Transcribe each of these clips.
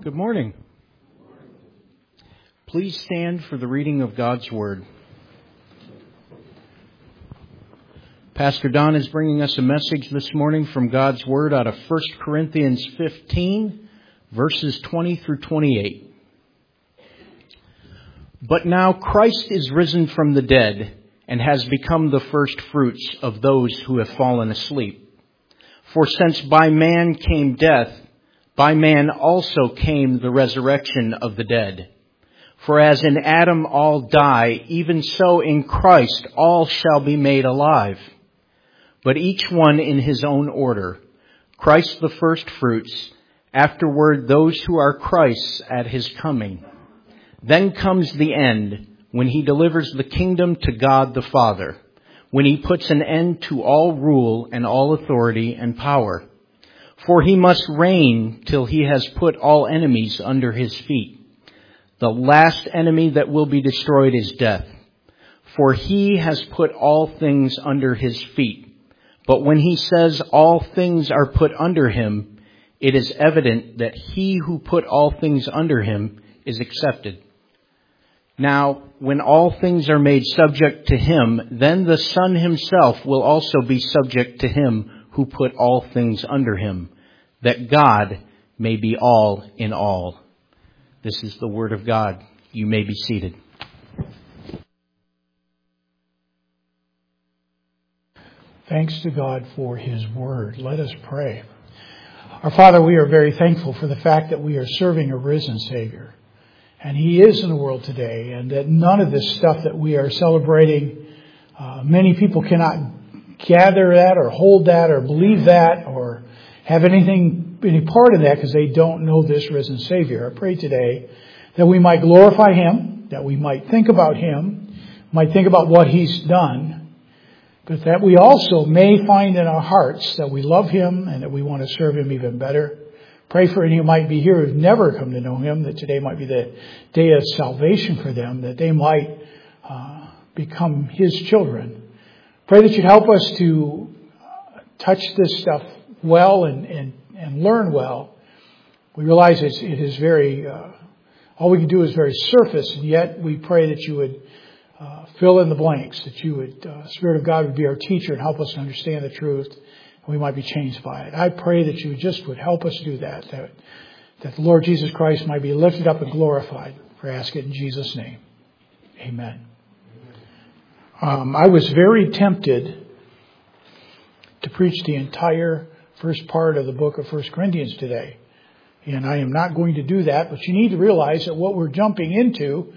Good morning. Please stand for the reading of God's Word. Pastor Don is bringing us a message this morning from God's Word out of 1 Corinthians 15, verses 20 through 28. But now Christ is risen from the dead and has become the first fruits of those who have fallen asleep. For since by man came death, by man also came the resurrection of the dead. For as in Adam all die, even so in Christ all shall be made alive. But each one in his own order. Christ the first fruits, afterward those who are Christ's at his coming. Then comes the end, when he delivers the kingdom to God the Father, when he puts an end to all rule and all authority and power. For he must reign till he has put all enemies under his feet. The last enemy that will be destroyed is death. For he has put all things under his feet. But when he says all things are put under him, it is evident that he who put all things under him is accepted. Now, when all things are made subject to him, then the Son himself will also be subject to him who put all things under him, that God may be all in all. This is the word of God. You may be seated. Thanks to God for his word. Let us pray. Our Father, we are very thankful for the fact that we are serving a risen Savior. And he is in the world today, and that none of this stuff that we are celebrating, many people cannot gather that or hold that or believe that or have any part of that because they don't know this risen Savior. I pray today that we might glorify him, that we might think about him, might think about what he's done, but that we also may find in our hearts that we love him and that we want to serve him even better. Pray for any who might be here who've never come to know him, that today might be the day of salvation for them, that they might become his children. Pray that you'd help us to touch this stuff well and learn well. We realize it is very, all we can do is very surface, and yet we pray that you would fill in the blanks, that you would, Spirit of God would be our teacher and help us to understand the truth. We might be changed by it. I pray that you just would help us do that the Lord Jesus Christ might be lifted up and glorified. We ask it in Jesus' name. Amen. I was very tempted to preach the entire first part of the book of 1 Corinthians today. And I am not going to do that, but you need to realize that what we're jumping into.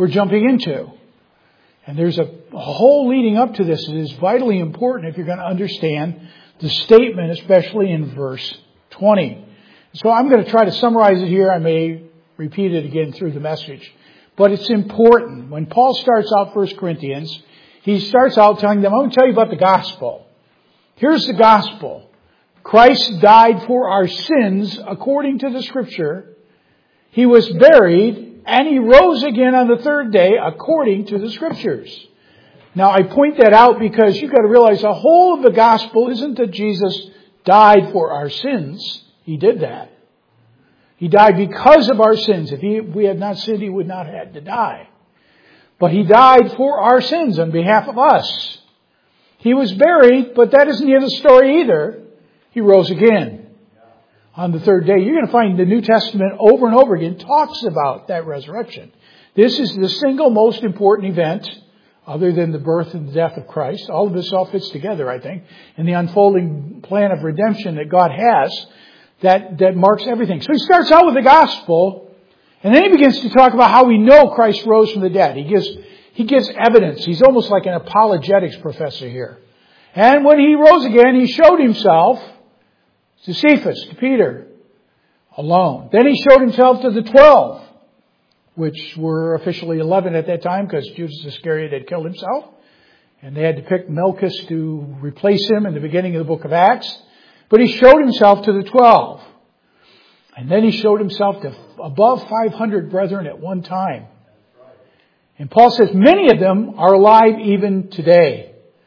And there's a whole leading up to this that is vitally important if you're going to understand the statement, especially in verse 20. So I'm going to try to summarize it here. I may repeat it again through the message. But it's important. When Paul starts out 1 Corinthians, he starts out telling them, I'm going to tell you about the gospel. Here's the gospel. Christ died for our sins according to the Scripture. He was buried and he rose again on the third day according to the Scriptures. Now, I point that out because you've got to realize the whole of the gospel isn't that Jesus died for our sins. He did that. He died because of our sins. If we had not sinned, he would not have had to die. But he died for our sins on behalf of us. He was buried, but that isn't the end of the story either. He rose again on the third day. You're going to find the New Testament over and over again talks about that resurrection. This is the single most important event other than the birth and the death of Christ. All of this all fits together, I think, in the unfolding plan of redemption that God has that marks everything. So he starts out with the gospel, and then he begins to talk about how we know Christ rose from the dead. He gives evidence. He's almost like an apologetics professor here. And when he rose again, he showed himself to Cephas, to Peter, alone. Then he showed himself to the 12. Which were officially 11 at that time because Judas Iscariot had killed himself. And they had to pick Malchus to replace him in the beginning of the book of Acts. But he showed himself to the 12. And then he showed himself to above 500 brethren at one time. And Paul says many of them are alive even today.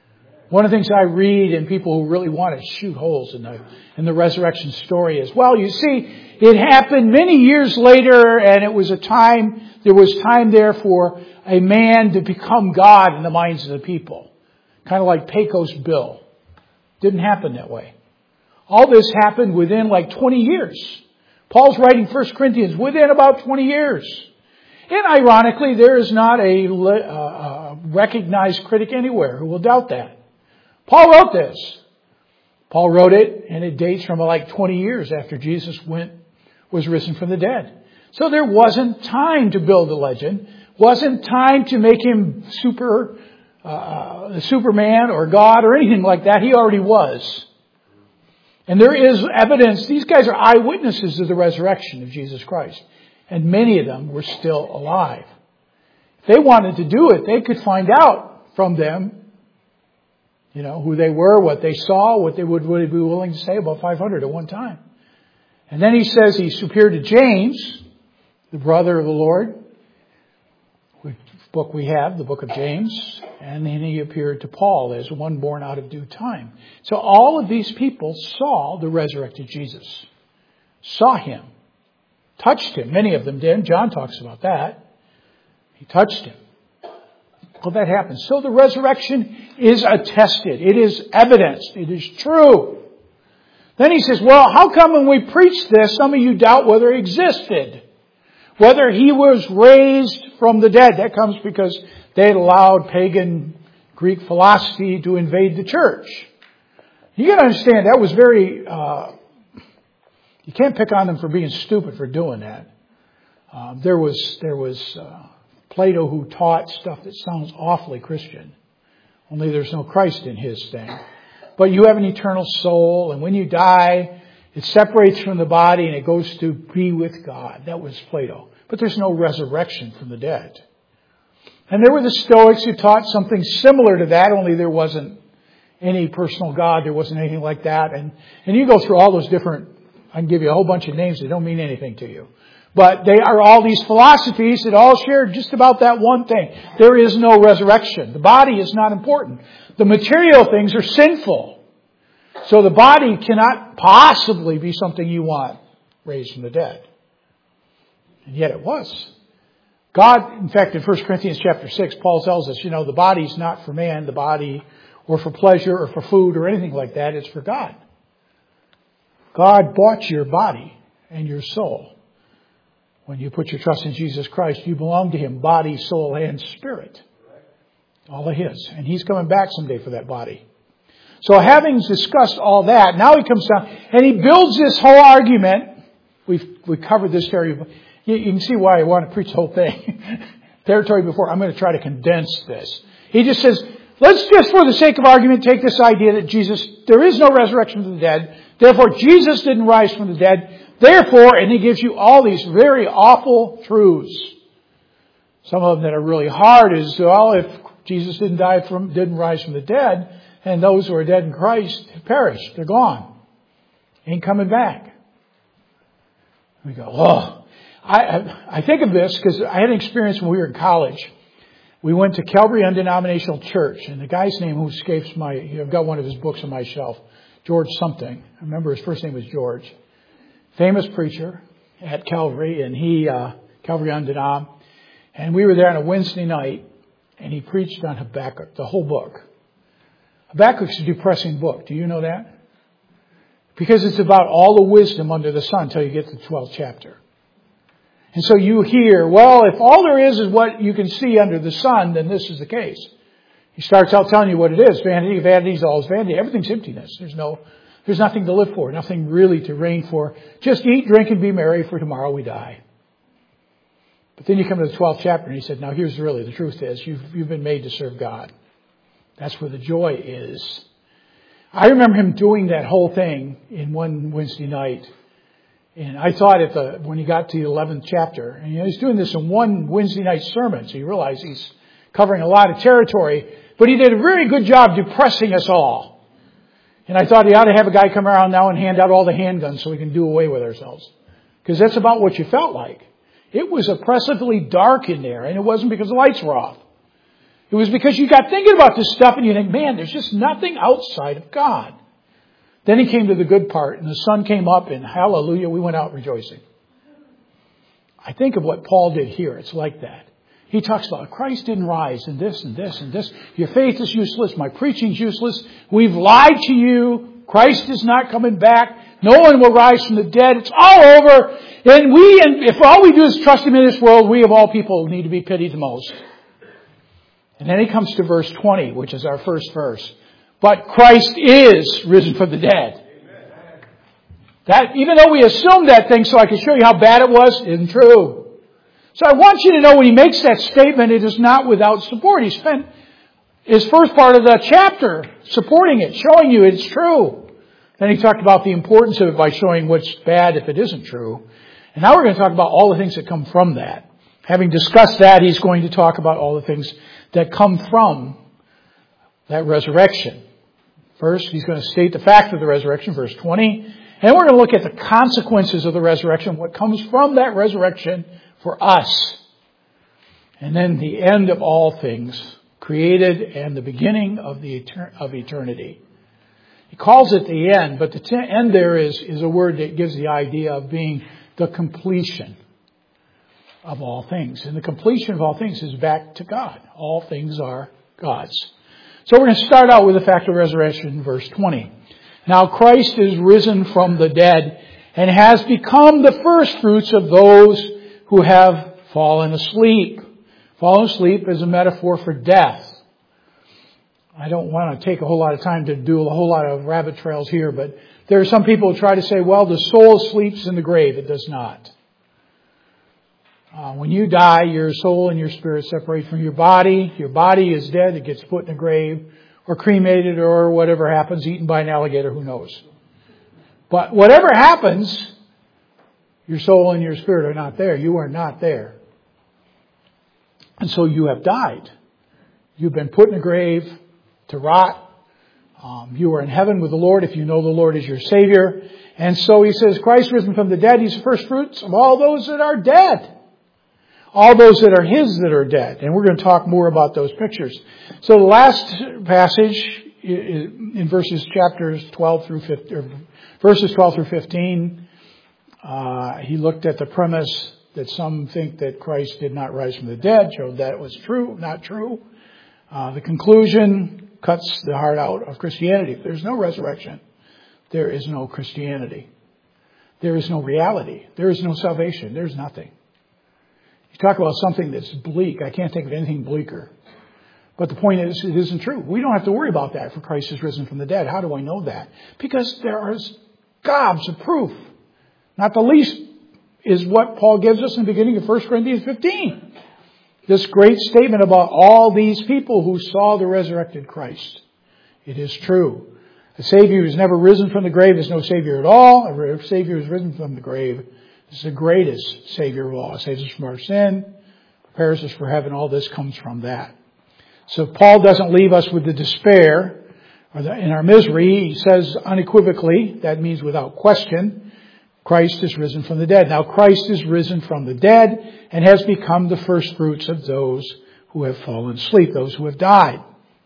One of the things I read in people who really want to shoot holes in the resurrection story is, well, you see, it happened many years later, and there was time there for a man to become God in the minds of the people. Kind of like Pecos Bill. Didn't happen that way. All this happened within like 20 years. Paul's writing 1 Corinthians within about 20 years. And ironically, there is not a recognized critic anywhere who will doubt that. Paul wrote this. Paul wrote it, and it dates from like 20 years after Jesus was risen from the dead. So there wasn't time to build a legend. Wasn't time to make him Superman or God or anything like that. He already was. And there is evidence. These guys are eyewitnesses of the resurrection of Jesus Christ. And many of them were still alive. If they wanted to do it, they could find out from them, who they were, what they saw, what they would be willing to say, about 500 at one time. And then he says he appeared to James, the brother of the Lord, which book we have, the book of James. And then he appeared to Paul as one born out of due time. So all of these people saw the resurrected Jesus. Saw him. Touched him. Many of them did. John talks about that. He touched him. Well, that happened. So the resurrection is attested. It is evidenced. It is true. Then he says, well, how come when we preach this, some of you doubt whether he existed? Whether he was raised from the dead. That comes because they had allowed pagan Greek philosophy to invade the church. You got to understand, that was very... you can't pick on them for being stupid for doing that. There was Plato who taught stuff that sounds awfully Christian. Only there's no Christ in his thing. But you have an eternal soul, and when you die, it separates from the body and it goes to be with God. That was Plato. But there's no resurrection from the dead. And there were the Stoics who taught something similar to that, only there wasn't any personal God. There wasn't anything like that. And you go through all those different... I can give you a whole bunch of names that don't mean anything to you. But they are all these philosophies that all share just about that one thing. There is no resurrection. The body is not important. The material things are sinful. So the body cannot possibly be something you want raised from the dead. And yet it was. God, in fact, in 1 Corinthians chapter 6, Paul tells us, the body is not for man, the body, or for pleasure, or for food, or anything like that. It's for God. God bought your body and your soul. When you put your trust in Jesus Christ, you belong to Him, body, soul, and spirit. All of His. And He's coming back someday for that body. So having discussed all that, now He comes down and He builds this whole argument. We've covered this area. You can see why I want to preach the whole thing. Territory before. I'm going to try to condense this. He just says, let's just for the sake of argument take this idea that there is no resurrection from the dead. Therefore, Jesus didn't rise from the dead. Therefore, and he gives you all these very awful truths. Some of them that are really hard is, well, if Jesus didn't rise from the dead, and those who are dead in Christ have perished. They're gone. Ain't coming back. We go, oh. I think of this because I had an experience when we were in college. We went to Calvary Undenominational Church, and the guy's name who escapes I've got one of his books on my shelf, George something. I remember his first name was George. Famous preacher at Calvary, and Calvary Undenom. And we were there on a Wednesday night, and he preached on Habakkuk, the whole book. Habakkuk's a depressing book. Do you know that? Because it's about all the wisdom under the sun until you get to the 12th chapter. And so you hear, well, if all there is what you can see under the sun, then this is the case. He starts out telling you what it is. Vanity, vanities, all is vanity. Everything's emptiness. There's nothing to live for, nothing really to reign for. Just eat, drink, and be merry, for tomorrow we die. But then you come to the 12th chapter, and he said, now here's really the truth is, you've been made to serve God. That's where the joy is. I remember him doing that whole thing in one Wednesday night. And I thought when he got to the 11th chapter, and he's doing this in one Wednesday night sermon, so you realize he's covering a lot of territory, but he did a very good job depressing us all. And I thought he ought to have a guy come around now and hand out all the handguns so we can do away with ourselves. Because that's about what you felt like. It was oppressively dark in there, and it wasn't because the lights were off. It was because you got thinking about this stuff and you think, man, there's just nothing outside of God. Then he came to the good part, and the sun came up, and hallelujah, we went out rejoicing. I think of what Paul did here. It's like that. He talks about Christ didn't rise, and this and this and this. Your faith is useless. My preaching's useless. We've lied to you. Christ is not coming back. No one will rise from the dead. It's all over. And if all we do is trust Him in this world, we of all people need to be pitied the most. And then he comes to verse 20, which is our first verse. But Christ is risen from the dead. That, even though we assumed that thing so I can show you how bad it was, isn't true. So I want you to know when he makes that statement, it is not without support. He spent his first part of the chapter supporting it, showing you it's true. Then he talked about the importance of it by showing what's bad if it isn't true. And now we're going to talk about all the things that come from that. Having discussed that, he's going to talk about all the things that come from that resurrection. First, he's going to state the fact of the resurrection, verse 20. And we're going to look at the consequences of the resurrection, what comes from that resurrection for us. And then the end of all things, created and the beginning of eternity. He calls it the end, but the end there is a word that gives the idea of being the completion of all things. And the completion of all things is back to God. All things are God's. So we're going to start out with the fact of resurrection, verse 20. Now Christ is risen from the dead and has become the first fruits of those who have fallen asleep. Fallen asleep is a metaphor for death. I don't want to take a whole lot of time to do a whole lot of rabbit trails here, but there are some people who try to say, well, the soul sleeps in the grave. It does not. When you die, your soul and your spirit separate from your body. Your body is dead. It gets put in a grave or cremated or whatever happens, eaten by an alligator, who knows. But whatever happens, your soul and your spirit are not there. You are not there. And so you have died. You've been put in a grave to rot. You are in heaven with the Lord if you know the Lord is your Savior. And so he says, Christ risen from the dead, He's the first fruits of all those that are dead. All those that are His that are dead. And we're going to talk more about those pictures. So the last passage in verses 12 through 15, he looked at the premise that some think that Christ did not rise from the dead, showed that it was true, not true. The conclusion cuts the heart out of Christianity. If there's no resurrection, there is no Christianity. There is no reality. There is no salvation. There's nothing. You talk about something that's bleak. I can't think of anything bleaker. But the point is, it isn't true. We don't have to worry about that, for Christ is risen from the dead. How do I know that? Because there are gobs of proof. Not the least is what Paul gives us in the beginning of 1 Corinthians 15. This great statement about all these people who saw the resurrected Christ. It is true. A Savior who's never risen from the grave is no Savior at all. A Savior who's risen from the grave is the greatest Savior of all. It saves us from our sin, prepares us for heaven. All this comes from that. So Paul doesn't leave us with the despair or in our misery. He says unequivocally, that means without question, Christ is risen from the dead. Now Christ is risen from the dead and has become the first fruits of those who have fallen asleep, those who have died.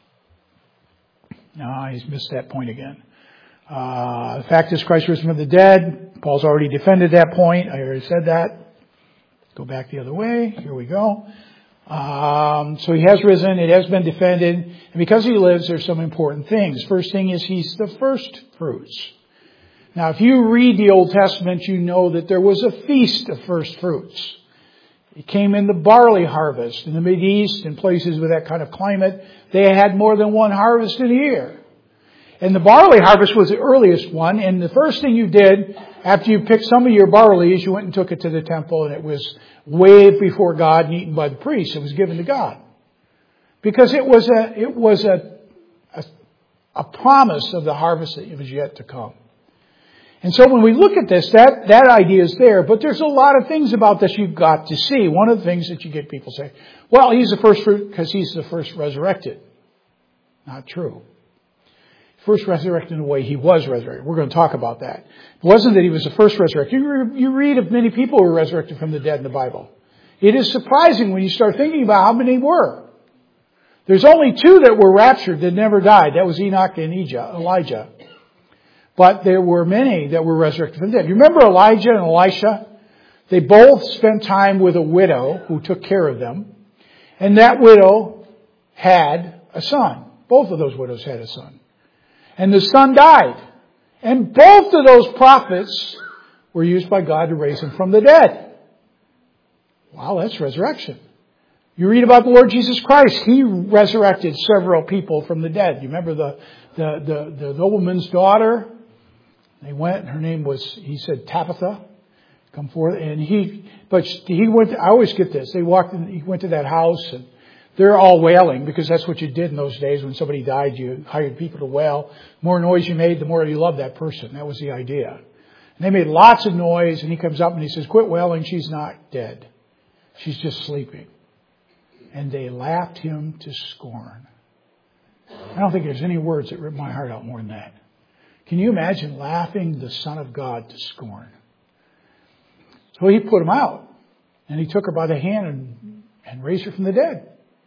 Now he's missed that point again. The fact is Christ risen from the dead. Paul's already defended that point. I already said that. Go back the other way. Here we go. So he has risen. It has been defended. And because he lives, there's some important things. First thing is he's the first fruits. Now, if you read the Old Testament, you know that there was a feast of first fruits. It came in the barley harvest. In the Mideast, in places with that kind of climate, they had more than one harvest in a year. And the barley harvest was the earliest one. And the first thing you did after you picked some of your barley is you went and took it to the temple, and it was waved before God and eaten by the priest. It was given to God. Because it was a promise of the harvest that was yet to come. And so when we look at this, that idea is there, but there's a lot of things about this you've got to see. One of the things that you get people say, well, he's the first fruit because he's the first resurrected. Not true. First resurrected in the way he was resurrected. We're going to talk about that. It wasn't that he was the first resurrected. You read of many people who were resurrected from the dead in the Bible. It is surprising when you start thinking about how many were. There's only two that were raptured that never died. That was Enoch and Elijah. But there were many that were resurrected from the dead. You remember Elijah and Elisha? They both spent time with a widow who took care of them. And that widow had a son. Both of those widows had a son. And the son died. And both of those prophets were used by God to raise him from the dead. Wow, that's resurrection. You read about the Lord Jesus Christ. He resurrected several people from the dead. You remember the nobleman's daughter? They went, her name was, he said, Tabitha. Come forth. And he went, I always get this. He went to that house and they're all wailing because that's what you did in those days. When somebody died, you hired people to wail. The more noise you made, the more you loved that person. That was the idea. And they made lots of noise and he comes up and he says, quit wailing. She's not dead. She's just sleeping. And they laughed him to scorn. I don't think there's any words that rip my heart out more than that. Can you imagine laughing the Son of God to scorn? So he put him out. And he took her by the hand and raised her from the dead.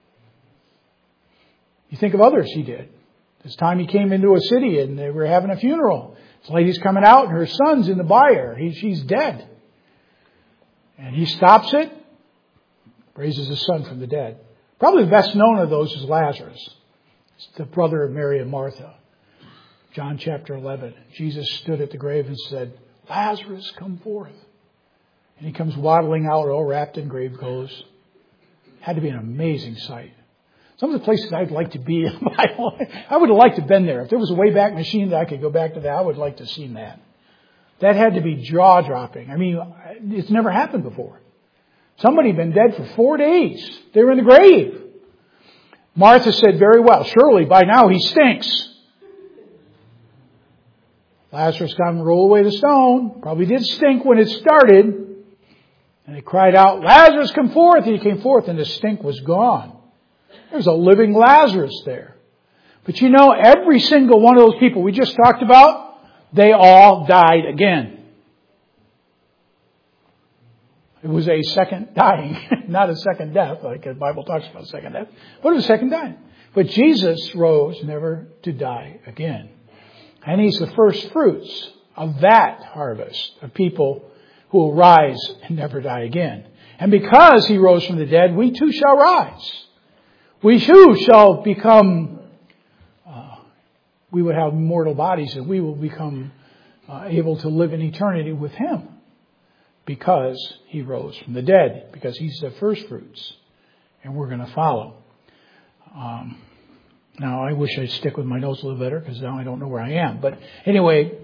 You think of others he did. This time he came into a city and they were having a funeral. This lady's coming out and her son's in the byre. She's dead. And he stops it, raises his son from the dead. Probably the best known of those is Lazarus. It's the brother of Mary and Martha. John chapter 11. Jesus stood at the grave and said, Lazarus, come forth. And he comes waddling out, all wrapped in grave clothes. Had to be an amazing sight. Some of the places I'd like to be, I would have liked to have been there. If there was a Wayback Machine that I could go back to that, I would like to have seen that. That had to be jaw-dropping. I mean, it's never happened before. Somebody had been dead for 4 days. They were in the grave. Martha said very well, surely by now he stinks. Lazarus got him to roll away the stone. Probably did stink when it started. And they cried out, Lazarus, come forth. And he came forth and the stink was gone. There's a living Lazarus there. But you know, every single one of those people we just talked about, they all died again. It was a second dying, not a second death, like the Bible talks about second death, but it was a second dying. But Jesus rose never to die again. And He's the first fruits of that harvest of people who will rise and never die again. And because He rose from the dead, we too shall rise. We too shall become, we would have mortal bodies and we will become able to live in eternity with Him. Because He rose from the dead. Because He's the first fruits. And we're going to follow. Now, I wish I'd stick with my notes a little better because now I don't know where I am. But anyway,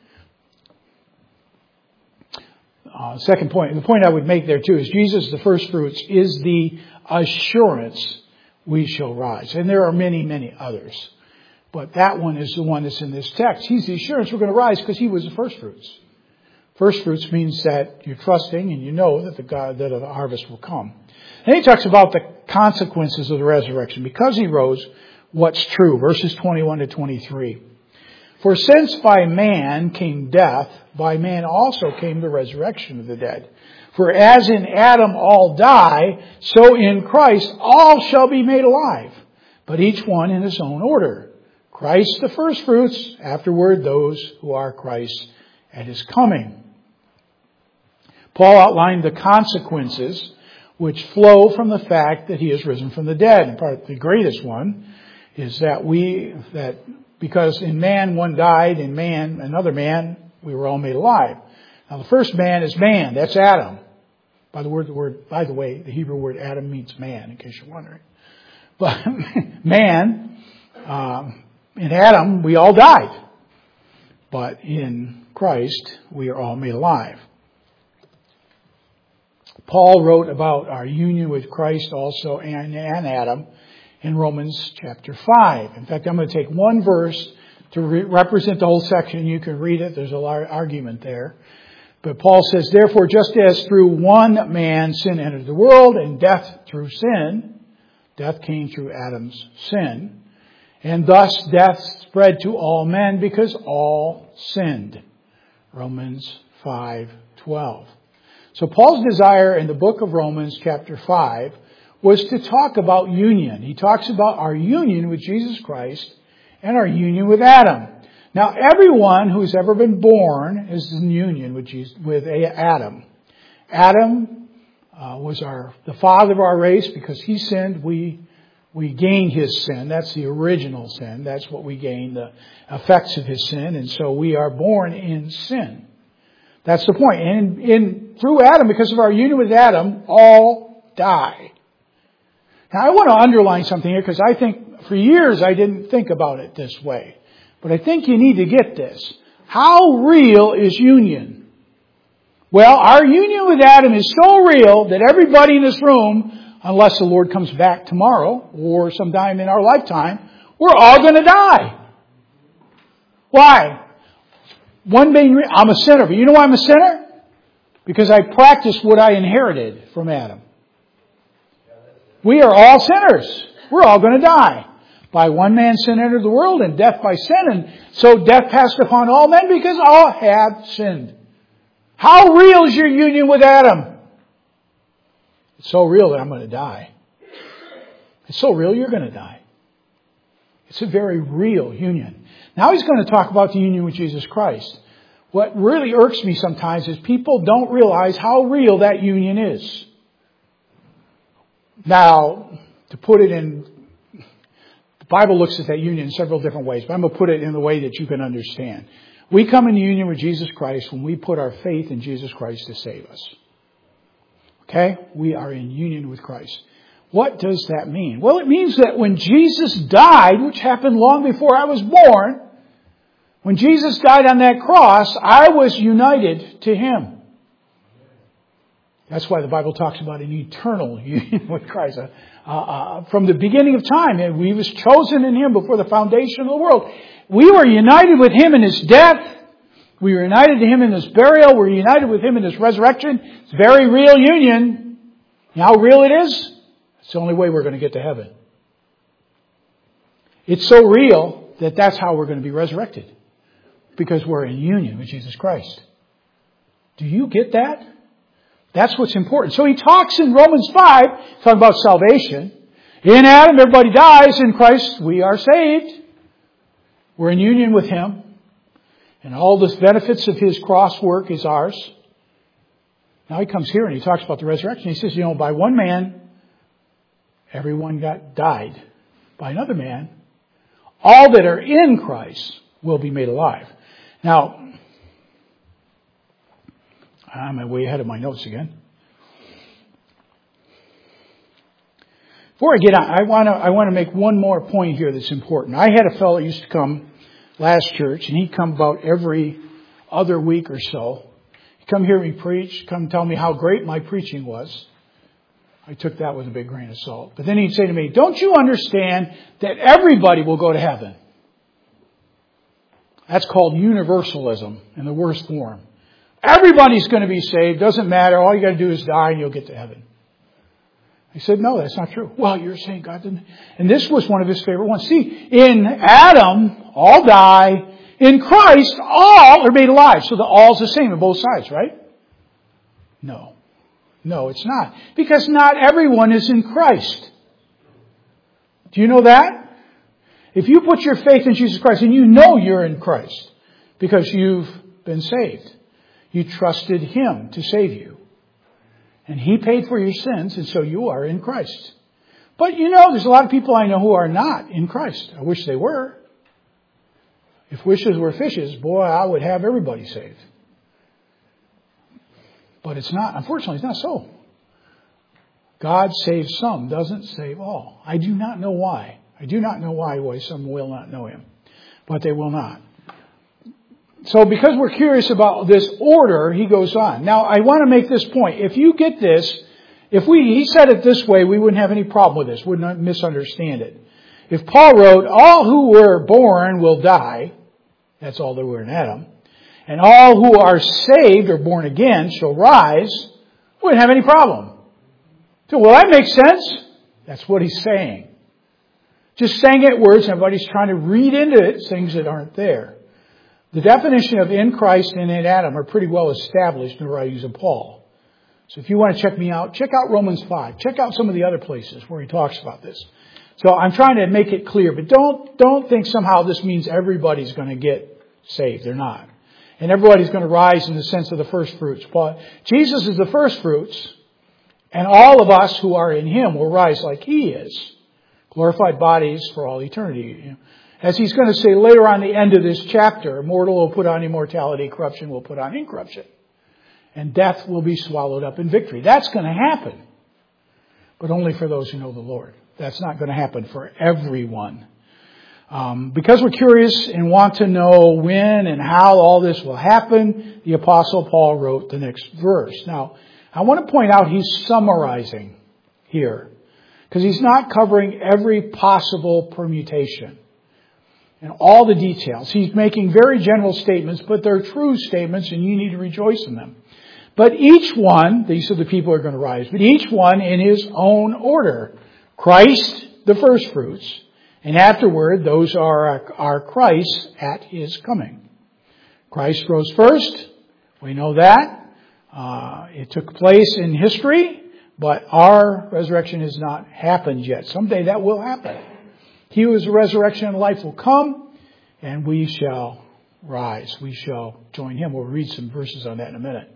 second point. The point I would make there too is Jesus, the first fruits, is the assurance we shall rise. And there are many, many others. But that one is the one that's in this text. He's the assurance we're going to rise because He was the first fruits. First fruits means that you're trusting and you know that the harvest will come. And He talks about the consequences of the resurrection. Because He rose, what's true? Verses 21 to 23. For since by man came death, by man also came the resurrection of the dead. For as in Adam all die, so in Christ all shall be made alive, but each one in his own order. Christ the first fruits, afterward those who are Christ at His coming. Paul outlined the consequences which flow from the fact that He has risen from the dead. In part, the greatest one is that because in man one died, in man, another man, we were all made alive. Now the first man is man, that's Adam. By the way, the Hebrew word Adam means man, in case you're wondering. But man, in Adam, we all died. But in Christ, we are all made alive. Paul wrote about our union with Christ also and Adam in Romans chapter 5. In fact, I'm going to take one verse to represent the whole section. You can read it. There's a lot of argument there. But Paul says, therefore, just as through one man sin entered the world, and death through sin, death came through Adam's sin, and thus death spread to all men because all sinned. Romans 5:12. So Paul's desire in the book of Romans chapter 5 was to talk about union. He talks about our union with Jesus Christ and our union with Adam. Now, everyone who's ever been born is in union with Adam. Adam was the father of our race. Because he sinned, we gained his sin. That's the original sin. That's what we gained, the effects of his sin. And so we are born in sin. That's the point. And through Adam, because of our union with Adam, all die. Now, I want to underline something here because I think for years I didn't think about it this way. But I think you need to get this. How real is union? Well, our union with Adam is so real that everybody in this room, unless the Lord comes back tomorrow or sometime in our lifetime, we're all going to die. Why? I'm a sinner. But you know why I'm a sinner? Because I practiced what I inherited from Adam. We are all sinners. We're all going to die. By one man sin entered the world, and death by sin. And so death passed upon all men because all have sinned. How real is your union with Adam? It's so real that I'm going to die. It's so real you're going to die. It's a very real union. Now he's going to talk about the union with Jesus Christ. What really irks me sometimes is people don't realize how real that union is. Now, to put it in, the Bible looks at that union in several different ways, but I'm going to put it in the way that you can understand. We come into union with Jesus Christ when we put our faith in Jesus Christ to save us. Okay? We are in union with Christ. What does that mean? Well, it means that when Jesus died, which happened long before I was born, when Jesus died on that cross, I was united to Him. That's why the Bible talks about an eternal union with Christ. From the beginning of time, we was chosen in Him before the foundation of the world. We were united with Him in His death. We were united to Him in His burial. We're united with Him in His resurrection. It's a very real union. You know how real it is? It's the only way we're going to get to heaven. It's so real that that's how we're going to be resurrected. Because we're in union with Jesus Christ. Do you get that? That's what's important. So he talks in Romans 5, talking about salvation. In Adam, everybody dies. In Christ, we are saved. We're in union with Him. And all the benefits of His cross work is ours. Now he comes here and he talks about the resurrection. He says, by one man, everyone died. By another man, all that are in Christ will be made alive. Now, I'm way ahead of my notes again. Before I get on, I want to make one more point here that's important. I had a fellow that used to come last church, and he'd come about every other week or so. He'd come hear me preach, come tell me how great my preaching was. I took that with a big grain of salt. But then he'd say to me, don't you understand that everybody will go to heaven? That's called universalism in the worst form. Everybody's going to be saved. Doesn't matter. All you got to do is die and you'll get to heaven. I said, no, that's not true. Well, you're saying God didn't. And this was one of his favorite ones. See, in Adam, all die. In Christ, all are made alive. So the all's the same on both sides, right? No. No, it's not. Because not everyone is in Christ. Do you know that? If you put your faith in Jesus Christ, and you know you're in Christ because you've been saved. You trusted Him to save you. And He paid for your sins, and so you are in Christ. But there's a lot of people I know who are not in Christ. I wish they were. If wishes were fishes, boy, I would have everybody saved. But it's not. Unfortunately, it's not so. God saves some, doesn't save all. I do not know why. I do not know why some will not know Him. But they will not. So because we're curious about this order, he goes on. Now, I want to make this point. If you get this, he said it this way, we wouldn't have any problem with this, wouldn't misunderstand it. If Paul wrote, all who were born will die, that's all that were in Adam, and all who are saved or born again shall rise, we wouldn't have any problem. So, well, that makes sense. That's what he's saying. Just saying it words, everybody's trying to read into it things that aren't there. The definition of in Christ and in Adam are pretty well established in the writings of Paul. So if you want to check me out, check out Romans 5. Check out some of the other places where he talks about this. So I'm trying to make it clear, but don't think somehow this means everybody's going to get saved. They're not. And everybody's going to rise in the sense of the first fruits. But Jesus is the first fruits, and all of us who are in Him will rise like He is. Glorified bodies for all eternity. As He's going to say later on the end of this chapter, mortal will put on immortality, corruption will put on incorruption. And death will be swallowed up in victory. That's going to happen. But only for those who know the Lord. That's not going to happen for everyone. Because we're curious and want to know when and how all this will happen, the Apostle Paul wrote the next verse. Now, I want to point out he's summarizing here. Because he's not covering every possible permutation and all the details. He's making very general statements, but they're true statements and you need to rejoice in them. But each one, these are the people who are going to rise, but each one in his own order. Christ, the first fruits, and afterward, those are Christ at His coming. Christ rose first. We know that. It took place in history, but our resurrection has not happened yet. Someday that will happen. He who is the resurrection and life will come, and we shall rise. We shall join Him. We'll read some verses on that in a minute.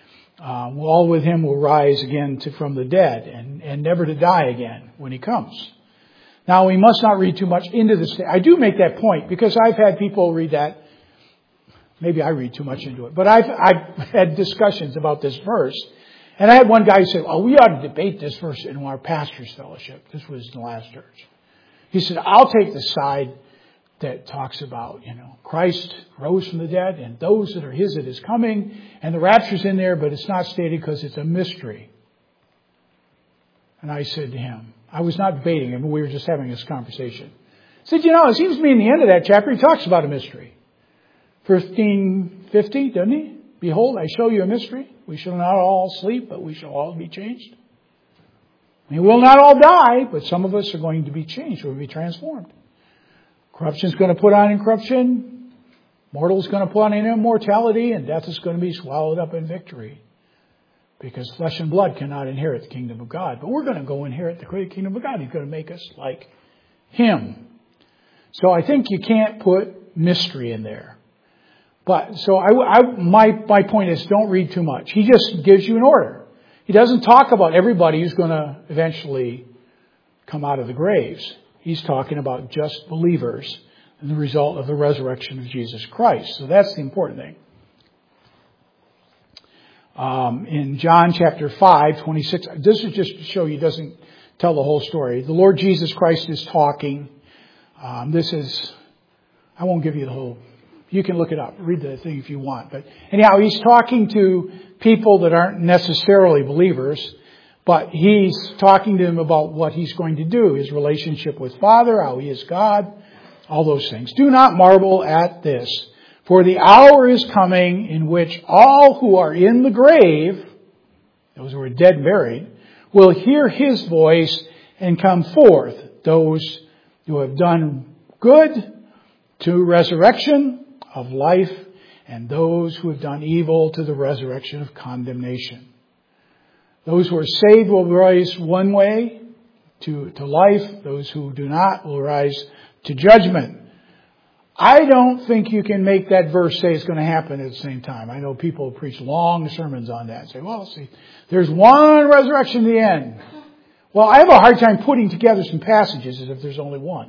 All with Him will rise again from the dead and never to die again when He comes. Now, we must not read too much into this. I do make that point because I've had people read that. Maybe I read too much into it. But I've had discussions about this verse. And I had one guy say, "Oh, we ought to debate this verse in our pastor's fellowship." This was in the last church. He said, "I'll take the side that talks about, Christ rose from the dead and those that are His at His coming. And the rapture's in there, but it's not stated because it's a mystery." And I said to him, I was not debating him, we were just having this conversation. I said, it seems to me in the end of that chapter, he talks about a mystery. 15:50, doesn't he? "Behold, I show you a mystery. We shall not all sleep, but we shall all be changed." We will not all die, but some of us are going to be changed. We'll be transformed. Corruption is going to put on incorruption. Mortal is going to put on immortality, and death is going to be swallowed up in victory. Because flesh and blood cannot inherit the kingdom of God. But we're going to go inherit the great kingdom of God. He's going to make us like Him. So I think you can't put mystery in there. But so my point is, don't read too much. He just gives you an order. He doesn't talk about everybody who's going to eventually come out of the graves. He's talking about just believers and the result of the resurrection of Jesus Christ. So that's the important thing. In John chapter 5:26, this is just to show you, doesn't tell the whole story. The Lord Jesus Christ is talking. I won't give you the whole, you can look it up, read the thing if you want. But anyhow, He's talking to people that aren't necessarily believers, but He's talking to them about what He's going to do, His relationship with Father, how He is God, all those things. "Do not marvel at this. For the hour is coming in which all who are in the grave," those who are dead and buried, "will hear His voice and come forth. Those who have done good to resurrection of life, and those who have done evil to the resurrection of condemnation." Those who are saved will rise one way to life. Those who do not will rise to judgment. I don't think you can make that verse say it's going to happen at the same time. I know people preach long sermons on that and say, well, see, there's one resurrection in the end. Well, I have a hard time putting together some passages as if there's only one.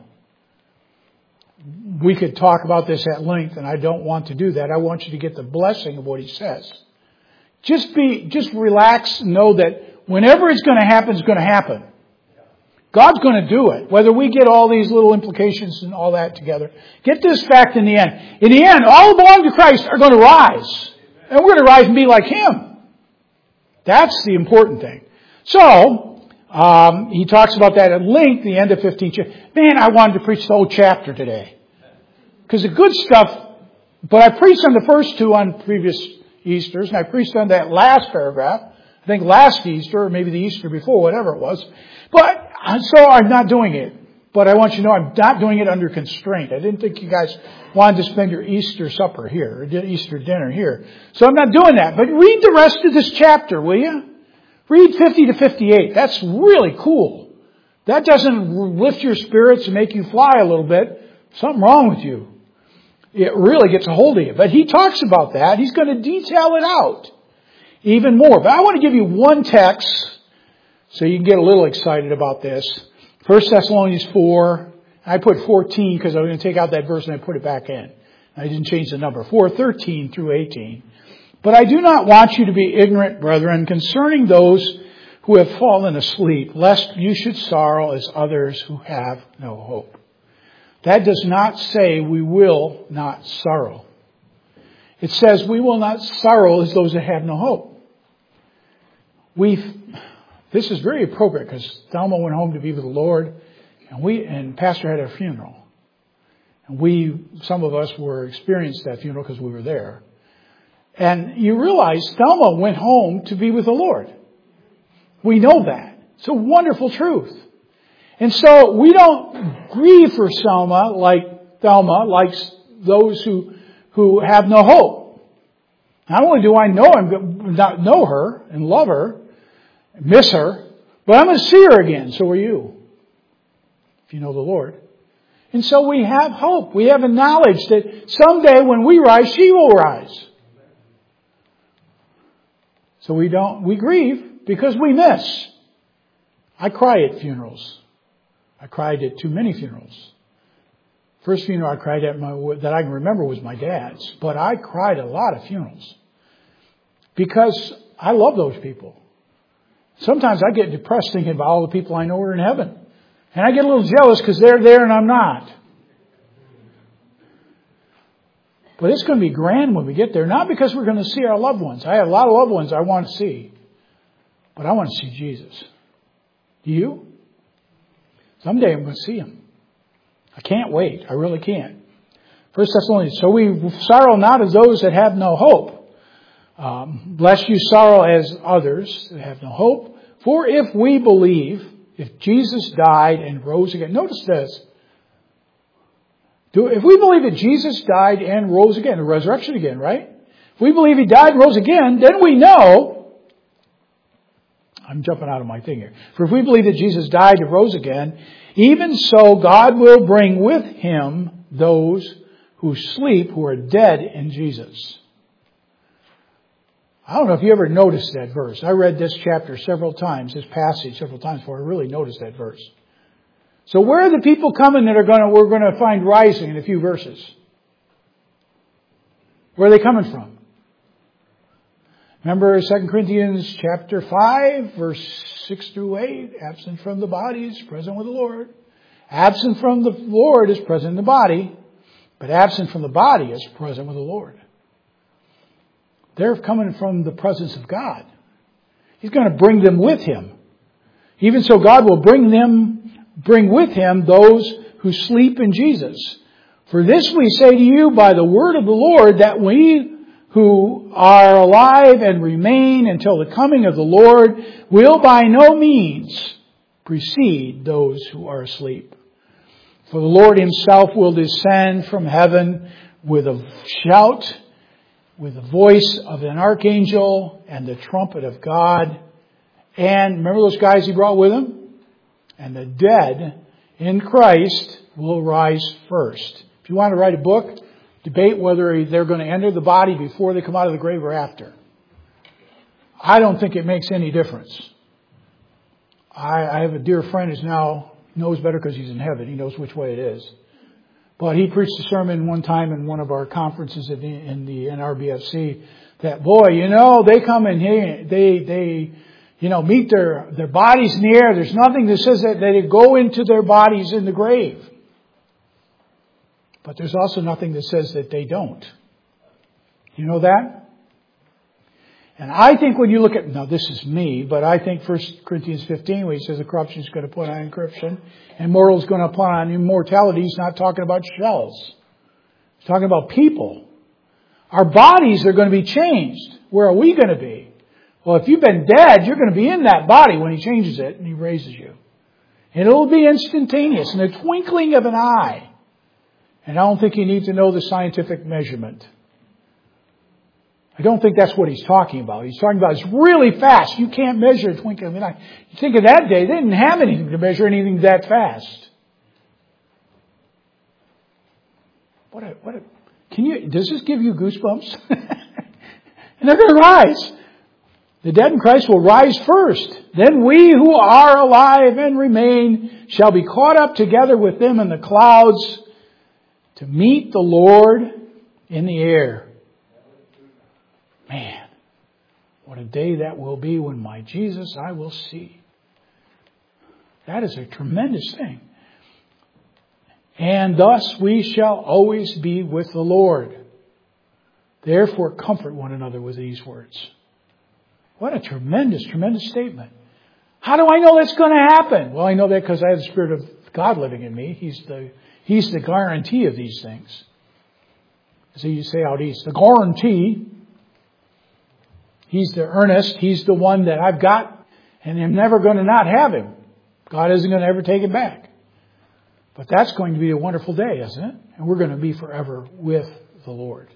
We could talk about this at length, and I don't want to do that. I want you to get the blessing of what he says. Just relax and know that whenever it's going to happen, it's going to happen. God's going to do it. Whether we get all these little implications and all that together. Get this fact in the end. In the end, all who belong to Christ are going to rise. And we're going to rise and be like Him. That's the important thing. So, he talks about that at length, the end of 15 chapter. Man, I wanted to preach the whole chapter today. Because the good stuff, but I preached on the first two on previous Easters, and I preached on that last paragraph. I think last Easter, or maybe the Easter before, whatever it was. But, so I'm not doing it. But I want you to know I'm not doing it under constraint. I didn't think you guys wanted to spend your Easter supper here, or Easter dinner here. So I'm not doing that. But read the rest of this chapter, will you? Read 50 to 58. That's really cool. That doesn't lift your spirits and make you fly a little bit. Something wrong with you. It really gets a hold of you. But he talks about that. He's going to detail it out even more. But I want to give you one text so you can get a little excited about this. 1 Thessalonians 4. I put 14 because I was going to take out that verse and I put it back in. I didn't change the number. 4:13 through 18. But I do not want you to be ignorant, brethren, concerning those who have fallen asleep, lest you should sorrow as others who have no hope. That does not say we will not sorrow. It says we will not sorrow as those that have no hope. This is very appropriate because Thelma went home to be with the Lord, and Pastor had a funeral. And some of us experienced that funeral because we were there. And you realize Thelma went home to be with the Lord. We know that. It's a wonderful truth. And so we don't grieve for Thelma like those who have no hope. Not only do I know her and love her, miss her, but I'm going to see her again. So are you, if you know the Lord. And so we have hope. We have a knowledge that someday when we rise, she will rise. So we grieve because we miss. I cry at funerals. I cried at too many funerals. First funeral I cried at that I can remember was my dad's. But I cried at a lot of funerals. Because I love those people. Sometimes I get depressed thinking about all the people I know are in heaven. And I get a little jealous because they're there and I'm not. But it's going to be grand when we get there. Not because we're going to see our loved ones. I have a lot of loved ones I want to see. But I want to see Jesus. Do you? Someday I'm going to see Him. I can't wait. I really can't. 1 Thessalonians. So we sorrow not as those that have no hope. Lest you sorrow as others that have no hope. For if we believe, if Jesus died and rose again. Notice this. If we believe that Jesus died and rose again, the resurrection again, right? If we believe He died and rose again, then we know, I'm jumping out of my thing here. For if we believe that Jesus died and rose again, even so God will bring with Him those who sleep, who are dead in Jesus. I don't know if you ever noticed that verse. I read this chapter several times, this passage several times before I really noticed that verse. So where are the people coming that we're going to find rising in a few verses? Where are they coming from? Remember 2 Corinthians chapter 5, verse 6 through 8. Absent from the body is present with the Lord. Absent from the Lord is present in the body. But absent from the body is present with the Lord. They're coming from the presence of God. He's going to bring them with Him. Even so, God will bring with Him those who sleep in Jesus. For this we say to you by the word of the Lord, that we who are alive and remain until the coming of the Lord will by no means precede those who are asleep. For the Lord Himself will descend from heaven with a shout, with the voice of an archangel and the trumpet of God. And remember those guys He brought with Him? And the dead in Christ will rise first. If you want to write a book, debate whether they're going to enter the body before they come out of the grave or after. I don't think it makes any difference. I have a dear friend who now knows better because he's in heaven. He knows which way it is. But he preached a sermon one time in one of our conferences in the NRBFC that, they come in here, they meet their bodies in the air. There's nothing that says that they go into their bodies in the grave. But there's also nothing that says that they don't. You know that? And I think when you look at, now this is me, but I think 1 Corinthians 15, where he says the corruption is going to put on incorruption and mortal is going to put on immortality, he's not talking about shells. He's talking about people. Our bodies are going to be changed. Where are we going to be? Well, if you've been dead, you're going to be in that body when He changes it and He raises you. And it'll be instantaneous, in the twinkling of an eye. And I don't think you need to know the scientific measurement. I don't think that's what he's talking about. He's talking about it's really fast. You can't measure a twinkling of an eye. You think of that day, they didn't have anything to measure anything that fast. Does this give you goosebumps? And they're going to rise. The dead in Christ will rise first. Then we who are alive and remain shall be caught up together with them in the clouds to meet the Lord in the air. Man, what a day that will be when my Jesus I will see. That is a tremendous thing. And thus we shall always be with the Lord. Therefore comfort one another with these words. What a tremendous, tremendous statement. How do I know that's going to happen? Well, I know that because I have the Spirit of God living in me. He's the guarantee of these things. As you say out east, the guarantee. He's the earnest. He's the one that I've got, and I'm never going to not have him. God isn't going to ever take it back. But that's going to be a wonderful day, isn't it? And we're going to be forever with the Lord.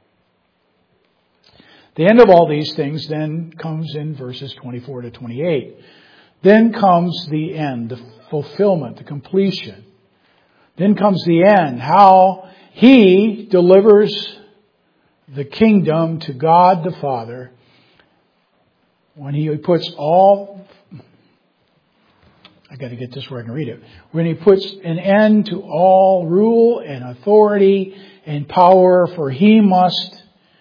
The end of all these things then comes in verses 24 to 28. Then comes the end, the fulfillment, the completion. Then comes the end, how He delivers the kingdom to God the Father when He puts all... I got to get this where I can read it. When He puts an end to all rule and authority and power, for He must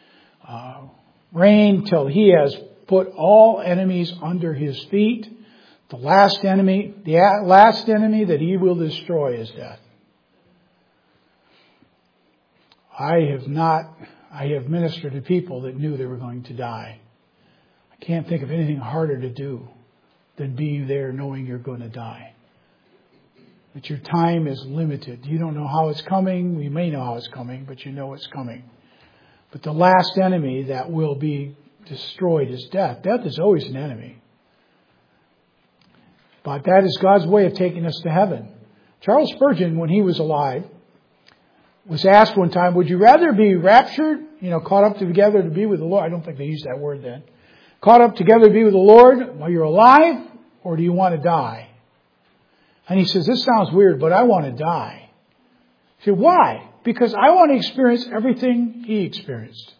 reign till He has put all enemies under His feet. The last enemy that He will destroy is death. I have ministered to people that knew they were going to die. I can't think of anything harder to do than be there knowing you're going to die. That your time is limited. You don't know how it's coming. We may know how it's coming, but you know it's coming. But the last enemy that will be destroyed is death. Death is always an enemy. But that is God's way of taking us to heaven. Charles Spurgeon, when he was alive, was asked one time, would you rather be raptured, caught up together to be with the Lord? I don't think they used that word then. Caught up together to be with the Lord while you're alive, or do you want to die? And he says, this sounds weird, but I want to die. He said, why? Because I want to experience everything He experienced.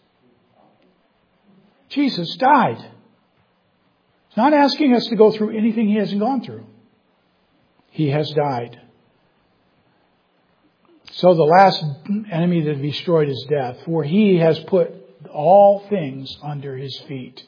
Jesus died. He's not asking us to go through anything He hasn't gone through. He has died. So the last enemy that is destroyed is death, for He has put all things under His feet.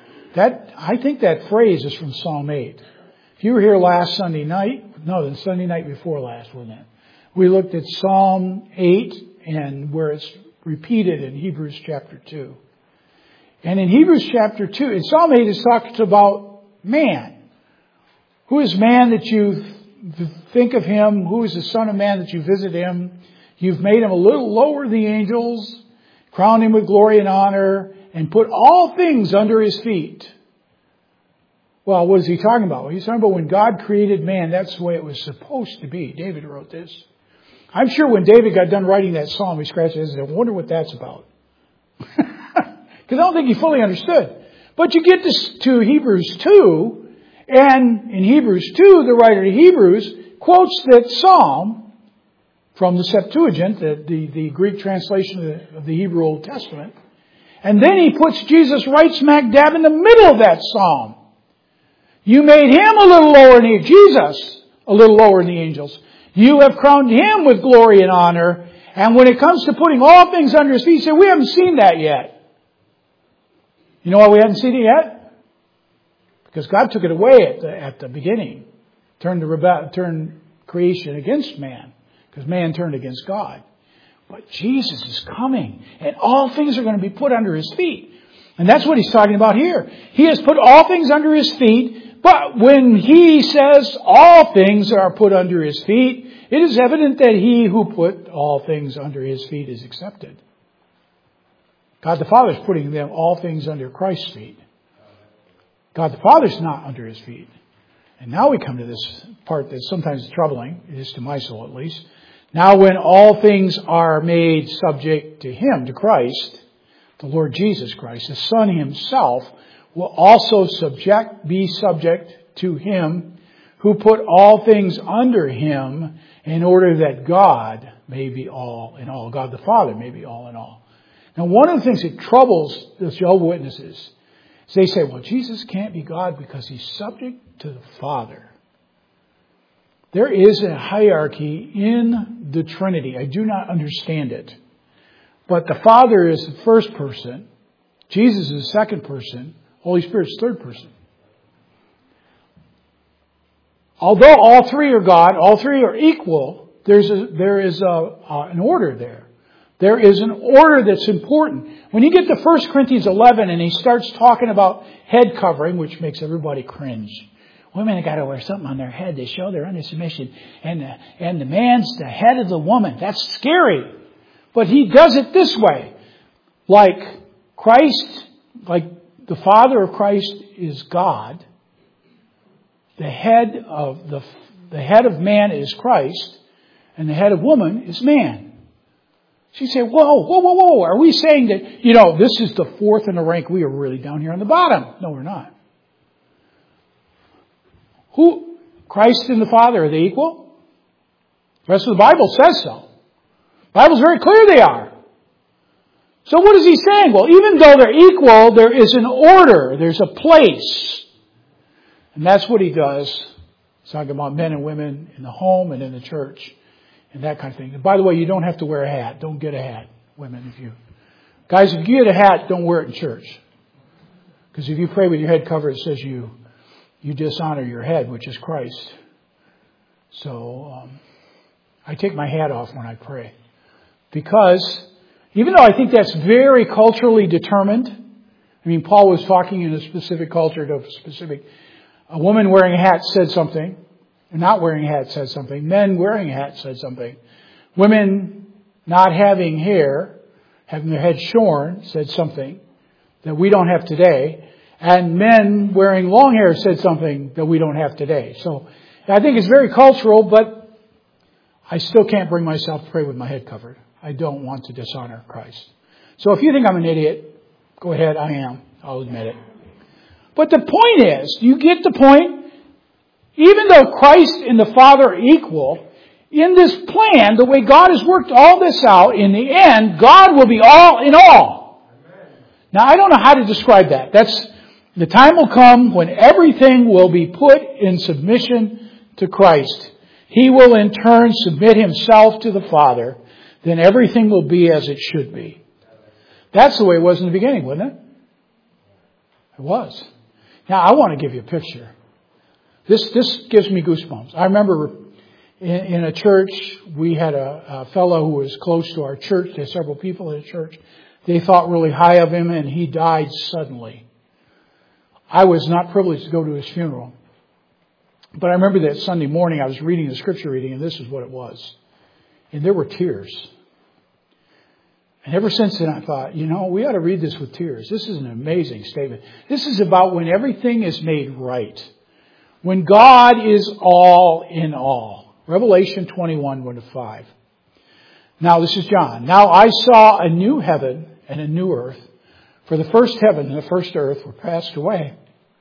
I think that phrase is from Psalm 8. If you were here last Sunday night, the Sunday night before last, wasn't it? We looked at Psalm 8 and where it's repeated in Hebrews chapter 2. And in Hebrews chapter 2, in Psalm 8 it talks about man. Who is man that you think of him? Who is the Son of Man that you visit him? You've made him a little lower than the angels, crowned him with glory and honor, and put all things under His feet. Well, what is he talking about? Well, he's talking about when God created man, that's the way it was supposed to be. David wrote this. I'm sure when David got done writing that psalm, he scratched his head and said, I wonder what that's about. Because I don't think he fully understood. But you get to Hebrews 2, and in Hebrews 2, the writer of Hebrews quotes that psalm from the Septuagint, the Greek translation of the Hebrew Old Testament. And then he puts Jesus right smack dab in the middle of that psalm. You made Him a little lower than Jesus, a little lower than the angels. You have crowned Him with glory and honor. And when it comes to putting all things under His feet, he said, we haven't seen that yet. You know why we haven't seen it yet? Because God took it away at the beginning. Turned creation against man. Because man turned against God. But Jesus is coming. And all things are going to be put under His feet. And that's what He's talking about here. He has put all things under His feet. But when He says all things are put under His feet, it is evident that He who put all things under His feet is accepted. God the Father is putting them all things under Christ's feet. God the Father is not under His feet. And now we come to this part that sometimes is troubling. It is to my soul at least. Now when all things are made subject to Him, to Christ, the Lord Jesus Christ, the Son Himself, will also be subject to Him who put all things under Him, in order that God may be all in all. God the Father may be all in all. Now, one of the things that troubles the Jehovah's Witnesses is they say, well, Jesus can't be God because He's subject to the Father. There is a hierarchy in the Trinity. I do not understand it. But the Father is the first person. Jesus is the second person. Holy Spirit is the third person. Although all three are God, all three are equal, there is an order there. There is an order that's important. When you get to 1 Corinthians 11 and he starts talking about head covering, which makes everybody cringe. Women have got to wear something on their head to show they're under submission. And the man's the head of the woman. That's scary. But he does it this way. Like Christ, like the Father of Christ is God. The head of man is Christ. And the head of woman is man. So you say, whoa. Are we saying that, this is the fourth in the rank? We are really down here on the bottom. No, we're not. Christ and the Father, are they equal? The rest of the Bible says so. The Bible's very clear they are. So what is he saying? Well, even though they're equal, there is an order. There's a place. And that's what he does. He's talking about men and women in the home and in the church and that kind of thing. And by the way, you don't have to wear a hat. Don't get a hat, women. Guys, if you get a hat, don't wear it in church. Because if you pray with your head covered, it says you dishonor your head, which is Christ. So I take my hat off when I pray. Because even though I think that's very culturally determined, Paul was talking in a specific culture to a woman wearing a hat said something, and not wearing a hat said something. Men wearing a hat said something. Women not having hair, having their head shorn, said something that we don't have today. And men wearing long hair said something that we don't have today. So I think it's very cultural, but I still can't bring myself to pray with my head covered. I don't want to dishonor Christ. So if you think I'm an idiot, go ahead, I am. I'll admit it. But the point is, you get the point? Even though Christ and the Father are equal, in this plan, the way God has worked all this out, in the end, God will be all in all. Amen. Now, I don't know how to describe that. The time will come when everything will be put in submission to Christ. He will in turn submit Himself to the Father. Then everything will be as it should be. That's the way it was in the beginning, wasn't it? It was. Now, I want to give you a picture. This gives me goosebumps. I remember in a church, we had a fellow who was close to our church. There were several people in the church. They thought really high of him, and he died suddenly. I was not privileged to go to his funeral. But I remember that Sunday morning I was reading the scripture reading, and this is what it was. And there were tears. And ever since then I thought, we ought to read this with tears. This is an amazing statement. This is about when everything is made right. When God is all in all. Revelation 21, 1-5. Now, this is John. Now I saw a new heaven and a new earth. For the first heaven and the first earth were passed away.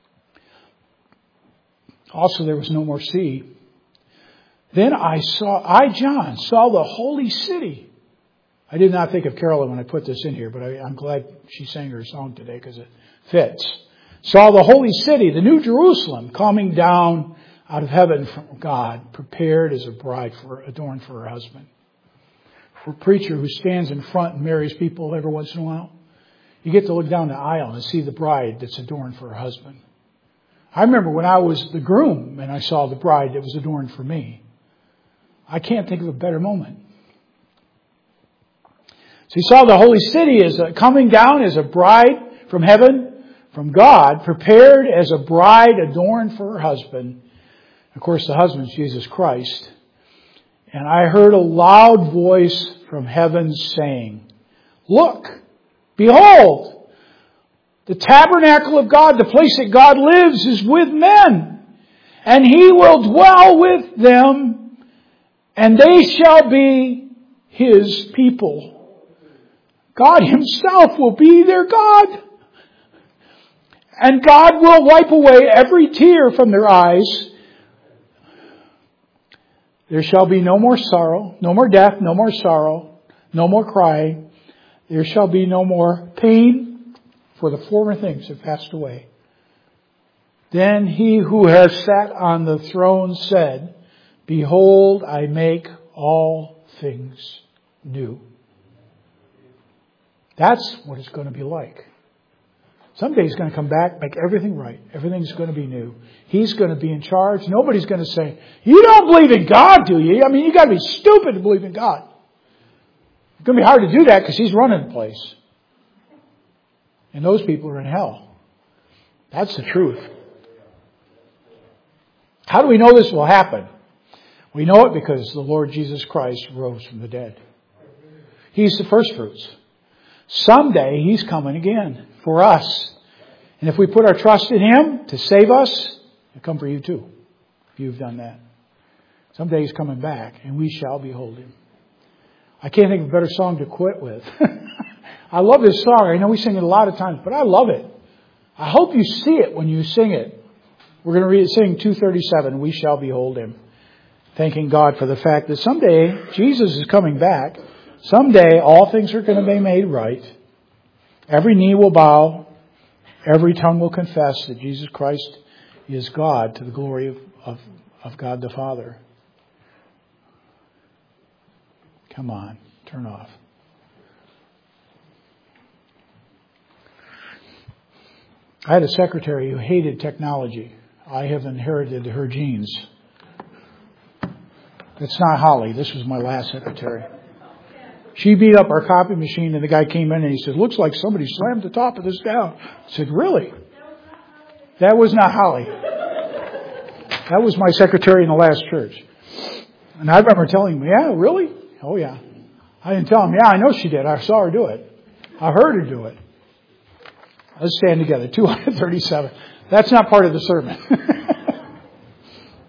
Also there was no more sea. Then John, saw the holy city. I did not think of Carolyn when I put this in here, but I'm glad she sang her song today because it fits. Saw the holy city, the new Jerusalem, coming down out of heaven from God, prepared as a bride adorned for her husband. For a preacher who stands in front and marries people every once in a while, you get to look down the aisle and see the bride that's adorned for her husband. I remember when I was the groom and I saw the bride that was adorned for me. I can't think of a better moment. So he saw the holy city as coming down as a bride from heaven, from God, prepared as a bride adorned for her husband. Of course, the husband is Jesus Christ. And I heard a loud voice from heaven saying, "Look, behold, the tabernacle of God, the place that God lives, is with men. And He will dwell with them, and they shall be His people. God Himself will be their God. And God will wipe away every tear from their eyes. There shall be no more sorrow, no more death, no more sorrow, no more crying. There shall be no more pain, for the former things have passed away. Then He who has sat on the throne said, Behold, I make all things new. That's what it's going to be like. Someday He's going to come back, make everything right. Everything's going to be new. He's going to be in charge. Nobody's going to say, you don't believe in God, do you? I mean, you got to be stupid to believe in God. It's going to be hard to do that because He's running the place. And those people are in hell. That's the truth. How do we know this will happen? We know it because the Lord Jesus Christ rose from the dead. He's the first fruits. Someday He's coming again for us. And if we put our trust in Him to save us, He'll come for you too, if you've done that. Someday He's coming back and we shall behold Him. I can't think of a better song to quit with. I love this song. I know we sing it a lot of times, but I love it. I hope you see it when you sing it. We're going to sing 237, We Shall Behold Him. Thanking God for the fact that someday Jesus is coming back. Someday all things are going to be made right. Every knee will bow. Every tongue will confess that Jesus Christ is God, to the glory of God the Father. Come on, turn off. I had a secretary who hated technology. I have inherited her genes. It's not Holly. This was my last secretary. She beat up our copy machine, and the guy came in and he said, looks like somebody slammed the top of this down. I said, really? That was not Holly. That was my secretary in the last church. And I remember telling him, yeah, really? Oh, yeah. I didn't tell him, yeah, I know she did. I saw her do it. I heard her do it. Let's stand together. 237. That's not part of the sermon.